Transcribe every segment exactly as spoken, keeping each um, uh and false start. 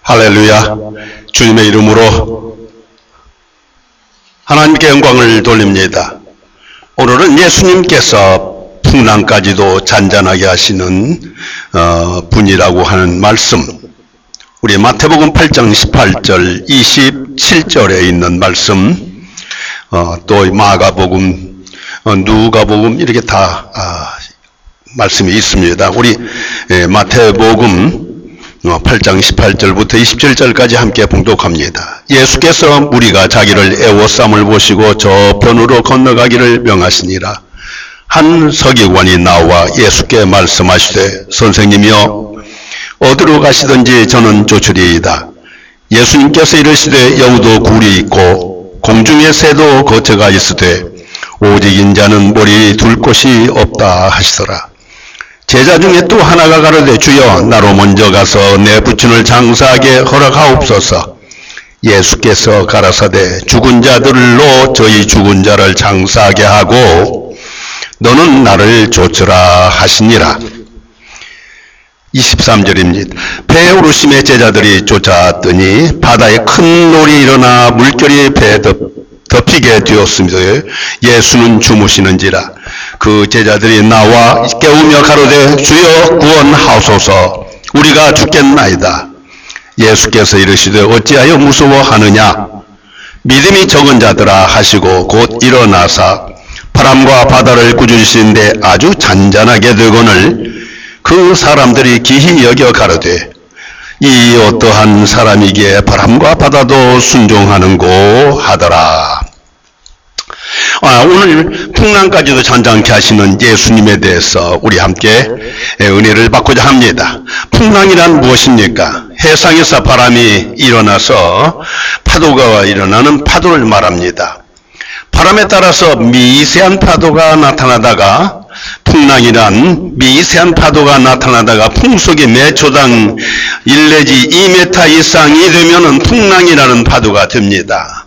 할렐루야. 주님의 이름으로 하나님께 영광을 돌립니다. 오늘은 예수님께서 풍랑까지도 잔잔하게 하시는 어, 분이라고 하는 말씀, 우리 마태복음 팔 장 십팔 절 이십칠 절에 있는 말씀, 어, 또 마가복음, 어, 누가복음 이렇게 다 아, 말씀이 있습니다. 우리 예, 마태복음 팔 장 십팔 절부터 이십칠 절까지 함께 봉독합니다. 예수께서 무리가 자기를 애워쌈을 보시고 저편으로 건너가기를 명하시니라. 한 서기관이 나와 예수께 말씀하시되, 선생님이여, 어디로 가시든지 저는 쫓으리이다. 예수님께서 이르시되, 여우도 굴이 있고 공중의 새도 거처가 있으되 오직 인자는 머리 둘 곳이 없다 하시더라. 제자 중에 또 하나가 가로되, 주여, 나로 먼저 가서 내 부친을 장사하게 허락하옵소서. 예수께서 가라사대, 죽은 자들로 저희 죽은 자를 장사하게 하고 너는 나를 쫓으라 하시니라. 이십삼 절입니다. 배에 오르심에 제자들이 쫓아왔더니 바다에 큰 놀이 일어나 물결이 배에 덮, 덮이게 되었습니다. 예수는 주무시는지라. 그 제자들이 나와 깨우며 가로되, 주여 구원하소서, 우리가 죽겠나이다. 예수께서 이르시되, 어찌하여 무서워하느냐? 믿음이 적은 자들아 하시고 곧 일어나사 바람과 바다를 꾸짖으시는데 아주 잔잔하게 되거늘 그 사람들이 기히 여겨 가로되, 이 어떠한 사람이기에 바람과 바다도 순종하는고 하더라. 아, 오늘 풍랑까지도 잔잔케 하시는 예수님에 대해서 우리 함께 은혜를 받고자 합니다. 풍랑이란 무엇입니까? 해상에서 바람이 일어나서 파도가 일어나는 파도를 말합니다. 바람에 따라서 미세한 파도가 나타나다가, 풍랑이란 미세한 파도가 나타나다가 풍속이 매 초당 일 내지 이 미터 이상이 되면은 풍랑이라는 파도가 됩니다.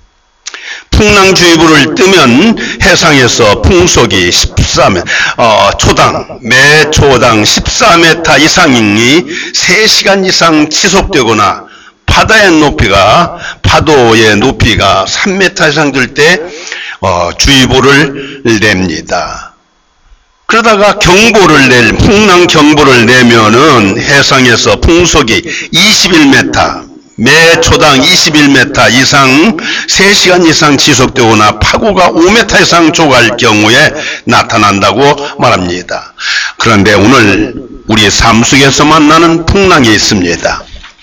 풍랑주의보를 뜨면 해상에서 풍속이 십사 미터, 어, 초당, 매 초당 십사 미터 이상이 세 시간 이상 지속되거나, 바다의 높이가, 파도의 높이가 삼 미터 이상 될 때 어, 주의보를 냅니다. 그러다가 경보를 낼, 풍랑 경보를 내면은 해상에서 풍속이 이십일 미터, 매 초당 이십일 미터 이상 세 시간 이상 지속되거나 파고가 오 미터 이상 조갈 경우에 나타난다고 말합니다. 그런데 오늘 우리 삶 속에서 만나는 풍랑이 있습니다.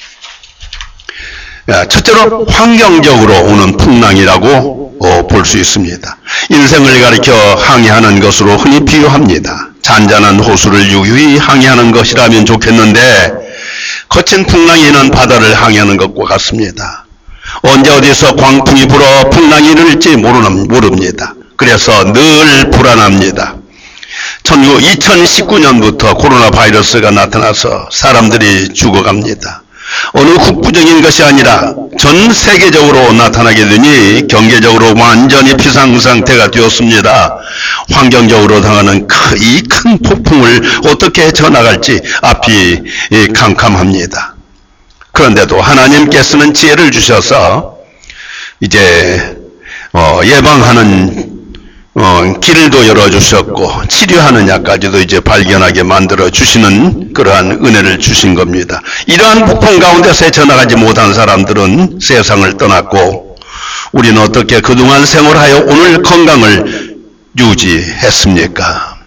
첫째로 환경적으로 오는 풍랑이라고 볼 수 있습니다. 인생을 가리켜 항해하는 것으로 흔히 비유합니다. 잔잔한 호수를 유유히 항해하는 것이라면 좋겠는데 거친 풍랑이 는 바다를 항해하는 것과 같습니다. 언제 어디서 광풍이 불어 풍랑이 일을지 모릅니다. 그래서 늘 불안합니다. 이천십구 년부터 코로나 바이러스가 나타나서 사람들이 죽어갑니다. 어느 국부적인 것이 아니라 전 세계적으로 나타나게 되니 경제적으로 완전히 비상상태가 되었습니다. 환경적으로 당하는 이 큰 폭풍을 어떻게 헤쳐나갈지 앞이 캄캄합니다. 그런데도 하나님께서는 지혜를 주셔서 이제 예방하는 어, 길도 열어주셨고 치료하는 약까지도 이제 발견하게 만들어 주시는 그러한 은혜를 주신 겁니다. 이러한 폭풍 가운데서 헤쳐나가지 못한 사람들은 세상을 떠났고, 우리는 어떻게 그동안 생활하여 오늘 건강을 유지했습니까?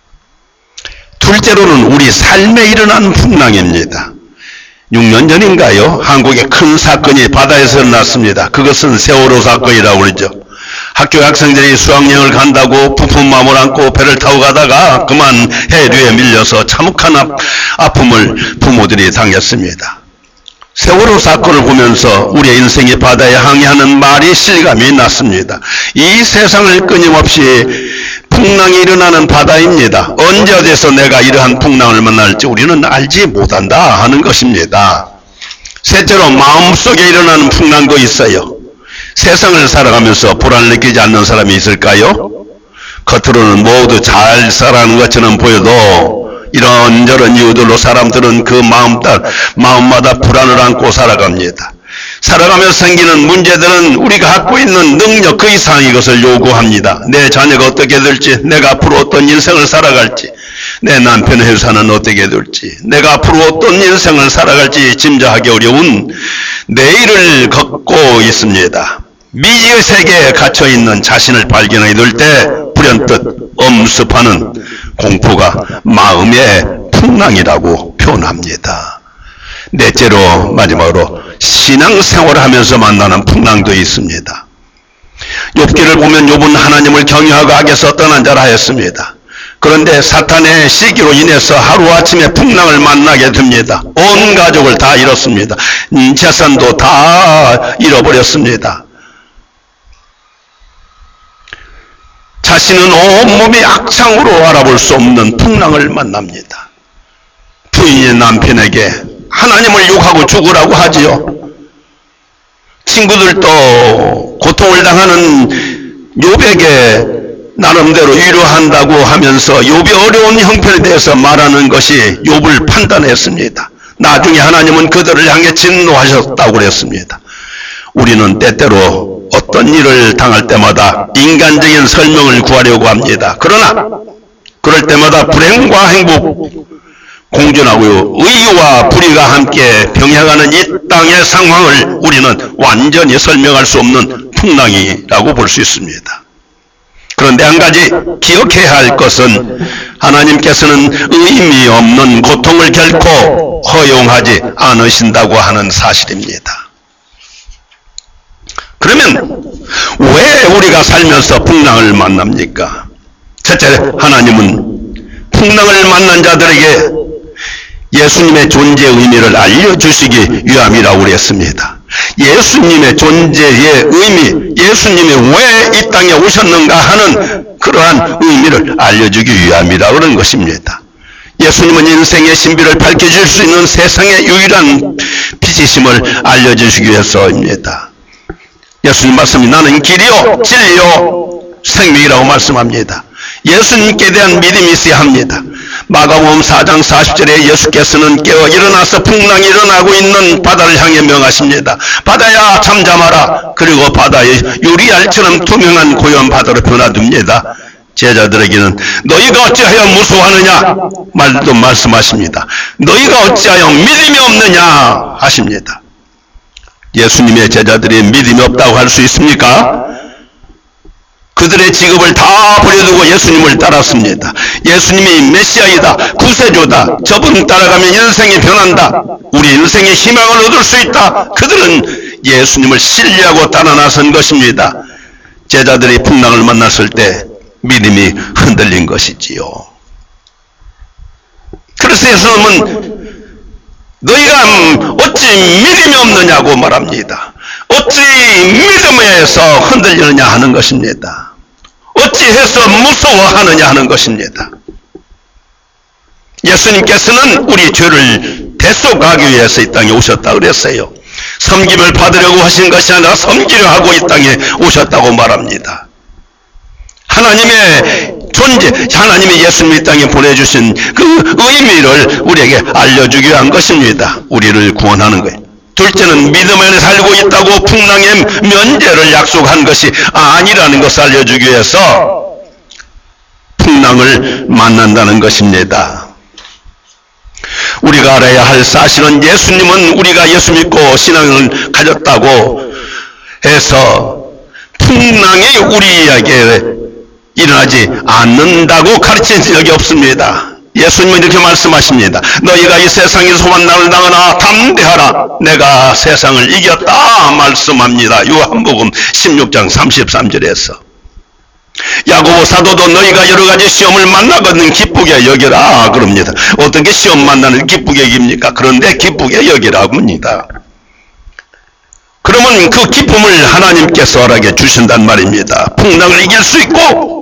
둘째로는 우리 삶에 일어난 풍랑입니다. 육 년 전인가요? 한국에 큰 사건이 바다에서 일어났습니다. 그것은 세월호 사건이라고 그러죠. 학교 학생들이 수학여행을 간다고 부품마물 안고 배를 타고 가다가 그만 해류에 밀려서 참혹한 아픔을 부모들이 당했습니다. 세월호 사건을 보면서 우리의 인생이 바다에 항해하는 말이 실감이 났습니다. 이 세상을 끊임없이 풍랑이 일어나는 바다입니다. 언제 어디서 내가 이러한 풍랑을 만날지 우리는 알지 못한다 하는 것입니다. 셋째로 마음속에 일어나는 풍랑도 있어요. 세상을 살아가면서 불안을 느끼지 않는 사람이 있을까요? 겉으로는 모두 잘 살아가는 것처럼 보여도 이런저런 이유들로 사람들은 그 마음 따, 마음마다 불안을 안고 살아갑니다. 살아가면서 생기는 문제들은 우리가 갖고 있는 능력 그 이상 이것을 요구합니다. 내 자녀가 어떻게 될지, 내가 앞으로 어떤 인생을 살아갈지, 내 남편의 회사는 어떻게 될지, 내가 앞으로 어떤 인생을 살아갈지 짐작하기 어려운 내일을 걷고 있습니다. 미지의 세계에 갇혀있는 자신을 발견하게 될 때 불현듯 엄습하는 공포가 마음의 풍랑이라고 표현합니다. 넷째로, 마지막으로 신앙생활을 하면서 만나는 풍랑도 있습니다. 욥기를 보면 욥은 하나님을 경외하고 악에서 떠난 자라 하였습니다. 그런데 사탄의 시기로 인해서 하루아침에 풍랑을 만나게 됩니다. 온 가족을 다 잃었습니다. 재산도 다 잃어버렸습니다. 자신은 온몸이 악창으로 알아볼 수 없는 풍랑을 만납니다. 부인이 남편에게 하나님을 욕하고 죽으라고 하지요. 친구들도 고통을 당하는 욥에게 나름대로 위로한다고 하면서 욥의 어려운 형편에 대해서 말하는 것이 욥을 판단했습니다. 나중에 하나님은 그들을 향해 진노하셨다고 그랬습니다. 우리는 때때로 어떤 일을 당할 때마다 인간적인 설명을 구하려고 합니다. 그러나 그럴 때마다 불행과 행복 공존하고요, 의와 불의가 함께 병행하는 이 땅의 상황을 우리는 완전히 설명할 수 없는 풍랑이라고 볼 수 있습니다. 그런데 한 가지 기억해야 할 것은 하나님께서는 의미 없는 고통을 결코 허용하지 않으신다고 하는 사실입니다. 그러면 왜 우리가 살면서 풍랑을 만납니까? 첫째, 하나님은 풍랑을 만난 자들에게 예수님의 존재의 의미를 알려주시기 위함이라고 그랬습니다. 예수님의 존재의 의미, 예수님이 왜 이 땅에 오셨는가 하는 그러한 의미를 알려주기 위함이라고 그런 것입니다. 예수님은 인생의 신비를 밝혀줄 수 있는 세상의 유일한 빛이심을 알려주시기 위해서입니다. 예수님 말씀이 나는 길이요 진리요 생명이라고 말씀합니다. 예수님께 대한 믿음이 있어야 합니다. 마가복음 사 장 사십 절에 예수께서는 깨어 일어나서 풍랑이 일어나고 있는 바다를 향해 명하십니다. 바다야 잠잠하라. 그리고 바다에 유리알처럼 투명한 고요한 바다로 변화됩니다. 제자들에게는 너희가 어찌하여 무서워하느냐 말도 말씀하십니다. 너희가 어찌하여 믿음이 없느냐 하십니다. 예수님의 제자들이 믿음이 없다고 할 수 있습니까? 그들의 직업을 다 버려두고 예수님을 따랐습니다. 예수님이 메시아이다, 구세주다, 저분 따라가면 인생이 변한다, 우리 인생의 희망을 얻을 수 있다. 그들은 예수님을 신뢰하고 따라 나선 것입니다. 제자들이 풍랑을 만났을 때 믿음이 흔들린 것이지요. 그래서 예수님은 너희가 어찌 믿음이 없느냐고 말합니다. 어찌 믿음에서 흔들리느냐 하는 것입니다. 어찌해서 무서워하느냐 하는 것입니다. 예수님께서는 우리 죄를 대속하기 위해서 이 땅에 오셨다고 그랬어요. 섬김을 받으려고 하신 것이 아니라 섬기려 하고 이 땅에 오셨다고 말합니다. 하나님의 존재, 하나님이 예수님 이 땅에 보내주신 그 의미를 우리에게 알려주기 위한 것입니다. 우리를 구원하는 거예요. 둘째는 믿음 안에 살고 있다고 풍랑의 면제를 약속한 것이 아니라는 것을 알려주기 위해서 풍랑을 만난다는 것입니다. 우리가 알아야 할 사실은 예수님은 우리가 예수 믿고 신앙을 가졌다고 해서 풍랑이 우리에게 일어나지 않는다고 가르친 적이 없습니다. 예수님은 이렇게 말씀하십니다. 너희가 이 세상에서 환난을 당하나 담대하라. 내가 세상을 이겼다 말씀합니다. 요한복음 십육 장 삼십삼 절에서. 야고보 사도도 너희가 여러 가지 시험을 만나거든 기쁘게 여기라 그럽니다. 어떻게 시험 만나는 기쁘게 여깁니까? 그런데 기쁘게 여기라고 합니다. 그러면 그 기쁨을 하나님께서 허락해 주신단 말입니다. 풍랑을 이길 수 있고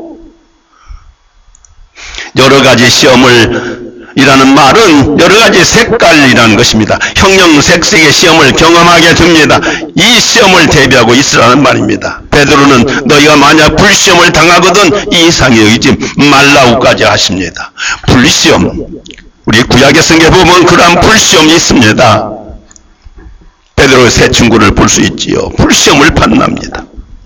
여러 가지 시험을 이라는 말은 여러 가지 색깔이라는 것입니다. 형형색색의 시험을 경험하게 됩니다. 이 시험을 대비하고 있으라는 말입니다. 베드로는 너희가 만약 불시험을 당하거든 이상히 여기지 말라고까지 하십니다. 불시험, 우리 구약의 성경에 보면 그러한 불시험이 있습니다. 베드로의 세 친구를 볼 수 있지요. 불시험을 만납니다.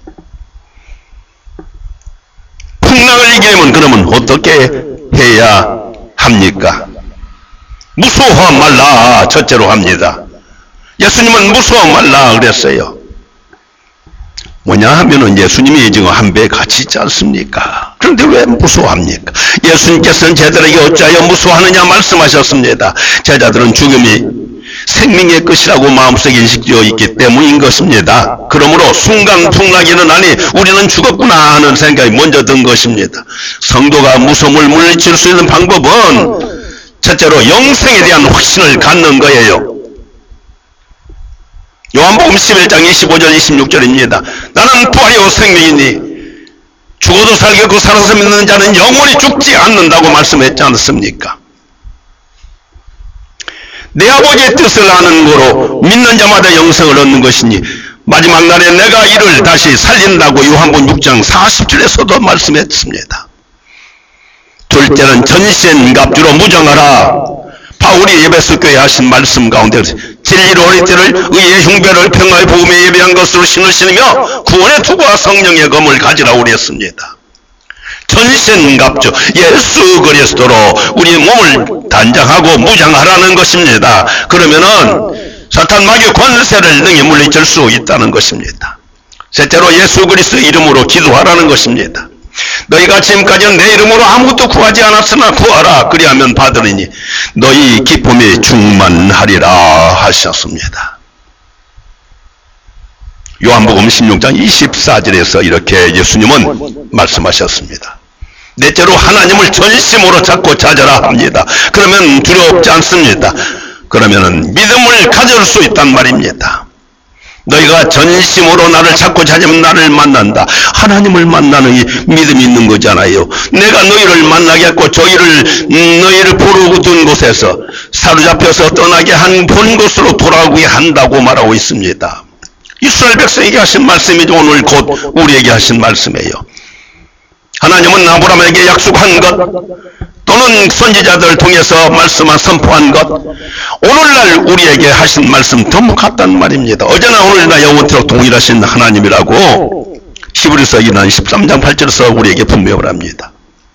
풍랑을 이기려면 그러면 어떻게 해야 합니까? 무서워 말라 첫째로 합니다. 예수님은 무서워 말라 그랬어요. 뭐냐 하면은 예수님이 지금 한 배에 같이 있지 않습니까? 그런데 왜 무서워합니까? 예수님께서는 제자들에게 어찌하여 무서워하느냐 말씀하셨습니다. 제자들은 죽음이 생명의 끝이라고 마음속에 인식되어 있기 때문인 것입니다. 그러므로 순간 풍랑이 일어나니 우리는 죽었구나 하는 생각이 먼저 든 것입니다. 성도가 무서움을 물리칠 수 있는 방법은 첫째로 영생에 대한 확신을 갖는 거예요. 요한복음 십일 장 이십오 절 이십육 절입니다. 나는 부활이요 생명이니 죽어도 살겠고 살아서 믿는 자는 영원히 죽지 않는다고 말씀했지 않습니까? 내 아버지의 뜻을 아는 거로 믿는 자마다 영생을 얻는 것이니 마지막 날에 내가 이를 다시 살린다고 요한복음 육 장 사십 절에서도 말씀했습니다. 둘째는 전신갑주로 무장하라. 바울이 에베소 교회에 하신 말씀 가운데 진리로 허리띠를 의의 흉배를 평화의 복음에 예배한 것으로 신으시며 구원의 투구와 성령의 검을 가지라고 그랬습니다. 전신갑주, 예수 그리스도로 우리 몸을 단장하고 무장하라는 것입니다. 그러면은 사탄 마귀의 권세를 능히 물리칠 수 있다는 것입니다. 셋째로 예수 그리스도 이름으로 기도하라는 것입니다. 너희가 지금까지는 내 이름으로 아무것도 구하지 않았으나 구하라. 그리하면 받으리니 너희 기쁨이 충만하리라 하셨습니다. 요한복음 십육 장 이십사 절에서 이렇게 예수님은 말씀하셨습니다. 넷째로 하나님을 전심으로 찾고 찾아라 합니다. 그러면 두렵지 않습니다. 그러면은 믿음을 가질 수 있단 말입니다. 너희가 전심으로 나를 찾고 찾으면 나를 만난다. 하나님을 만나는 이 믿음이 있는 거잖아요. 내가 너희를 만나겠고 저희를 너희를 보러 둔 곳에서 사로잡혀서 떠나게 한 본 곳으로 돌아오게 한다고 말하고 있습니다. 이스라엘 백성에게 하신 말씀이죠. 오늘 곧 우리에게 하신 말씀이에요. 하나님은 아브라함에게 약속한 것 또는 선지자들을 통해서 말씀한 선포한 것 오늘날 우리에게 하신 말씀 전부 같단 말입니다. 어제나 오늘이나 영원토록 동일하신 하나님이라고 히브리서 십삼 장 팔 절에서 우리에게 분명을 합니다.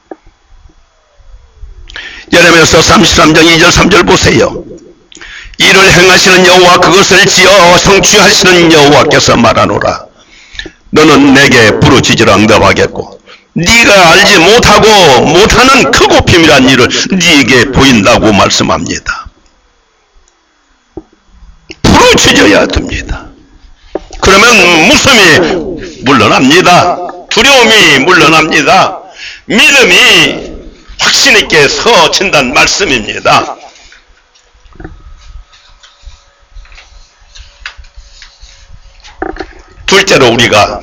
예레미야서 삼십삼 장 이 절 삼 절 보세요. 이를 행하시는 여호와 그것을 지어 성취하시는 여호와께서 말하노라. 너는 내게 부르짖으라 응답하겠고 네가 알지 못하고 못하는 크고 비밀한 일을 네게 보인다고 말씀합니다. 부르짖어야 됩니다. 그러면 무서움이 물러납니다. 두려움이 물러납니다. 믿음이 확신 있게 서친다는 말씀입니다. 둘째로 우리가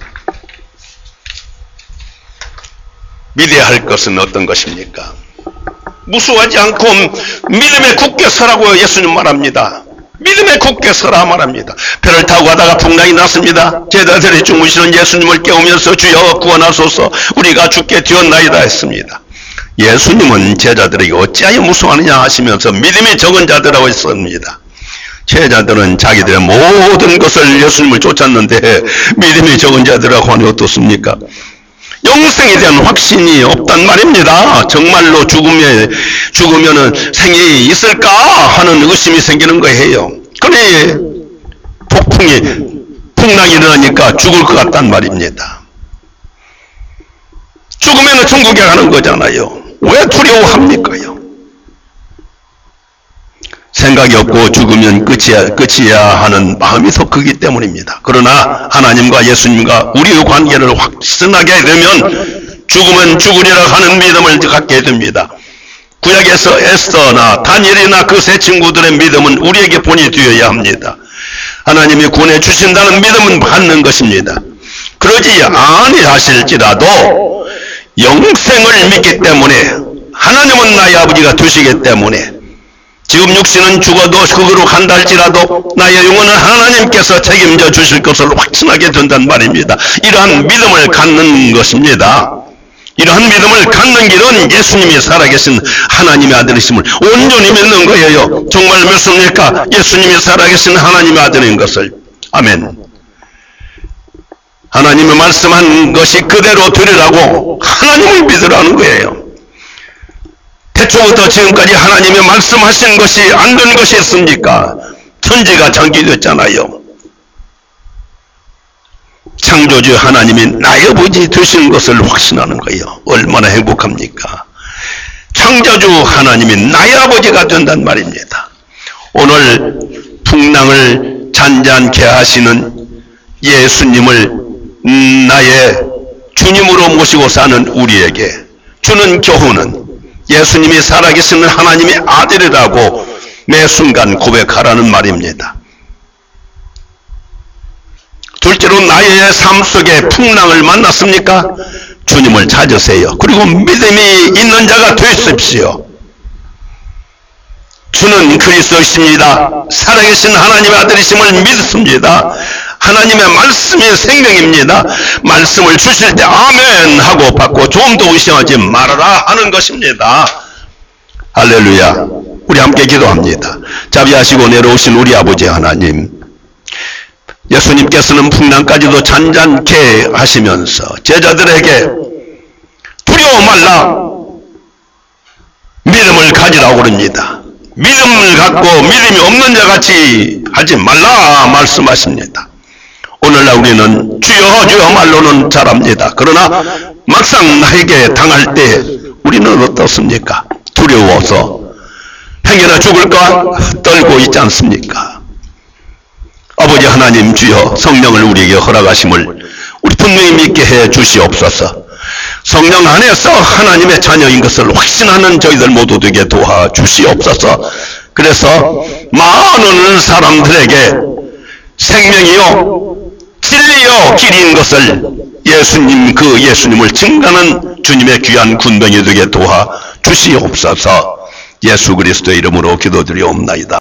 믿어야 할 것은 어떤 것입니까? 무수하지 않고 믿음에 굳게 서라고 예수님 말합니다. 믿음에 굳게 서라 말합니다. 배를 타고 가다가 풍랑이 났습니다. 제자들이 주무시는 예수님을 깨우면서 주여 구원하소서 우리가 죽게 되었나이다 했습니다. 예수님은 제자들에게 어찌하여 무서워하느냐 하시면서 믿음이 적은 자들하고 했습니다. 제자들은 자기들의 모든 것을 예수님을 쫓았는데 믿음이 적은 자들하고 하니 어떻습니까? 영생에 대한 확신이 없단 말입니다. 정말로 죽음에, 죽으면은 생이 있을까 하는 의심이 생기는 거예요. 그래, 폭풍이, 풍랑이 일어나니까 죽을 것 같단 말입니다. 죽으면은 천국에 가는 거잖아요. 왜 두려워합니까요? 생각이 없고 죽으면 끝이야, 끝이야 하는 마음이 더 크기 때문입니다. 그러나 하나님과 예수님과 우리의 관계를 확신하게 되면 죽으면 죽으리라 하는 믿음을 갖게 됩니다. 구약에서 에스더나 다니엘이나 그 세 친구들의 믿음은 우리에게 본이 되어야 합니다. 하나님이 구원해 주신다는 믿음은 갖는 것입니다. 그러지 아니하실지라도 영생을 믿기 때문에 하나님은 나의 아버지가 되시기 때문에 지금 육신은 죽어도 흙으로 간다 할지라도 나의 영혼은 하나님께서 책임져 주실 것을 확신하게 된단 말입니다. 이러한 믿음을 갖는 것입니다. 이러한 믿음을 갖는 길은 예수님이 살아계신 하나님의 아들이심을 온전히 믿는 거예요. 정말 믿습니까? 예수님이 살아계신 하나님의 아들인 것을. 아멘. 하나님이 말씀한 것이 그대로 되리라고 하나님을 믿으라는 거예요. 태초부터 지금까지 하나님이 말씀하신 것이 안 된 것이 있습니까? 천지가 창조됐잖아요. 창조주 하나님이 나의 아버지 되시는 것을 확신하는 거예요. 얼마나 행복합니까? 창조주 하나님이 나의 아버지가 된단 말입니다. 오늘 풍랑을 잔잔케 하시는 예수님을 나의 주님으로 모시고 사는 우리에게 주는 교훈은 예수님이 살아계시는 하나님의 아들이라고 매 순간 고백하라는 말입니다. 둘째로 나의 삶 속에 풍랑을 만났습니까? 주님을 찾으세요. 그리고 믿음이 있는 자가 되십시오. 주는 그리스도이십니다. 살아계신 하나님의 아들이심을 믿습니다. 하나님의 말씀이 생명입니다. 말씀을 주실 때 아멘 하고 받고 좀 더 의심하지 말아라 하는 것입니다. 할렐루야. 우리 함께 기도합니다. 자비하시고 내려오신 우리 아버지 하나님, 예수님께서는 풍랑까지도 잔잔케 하시면서 제자들에게 두려워 말라, 믿음을 가지라고 그럽니다. 믿음을 갖고 믿음이 없는 자같이 하지 말라 말씀하십니다. 오늘날 우리는 주여 주여 말로는 잘합니다. 그러나 막상 나에게 당할 때 우리는 어떻습니까? 두려워서 행여나 죽을까 떨고 있지 않습니까? 아버지 하나님, 주여 성령을 우리에게 허락하심을 우리 분명히 믿게 해 주시옵소서. 성령 안에서 하나님의 자녀인 것을 확신하는 저희들 모두 되게 도와주시옵소서. 그래서 많은 사람들에게 생명이요 진리요 길인 것을 예수님, 그 예수님을 증거하는 주님의 귀한 군병이 되게 도와주시옵소서. 예수 그리스도의 이름으로 기도드리옵나이다.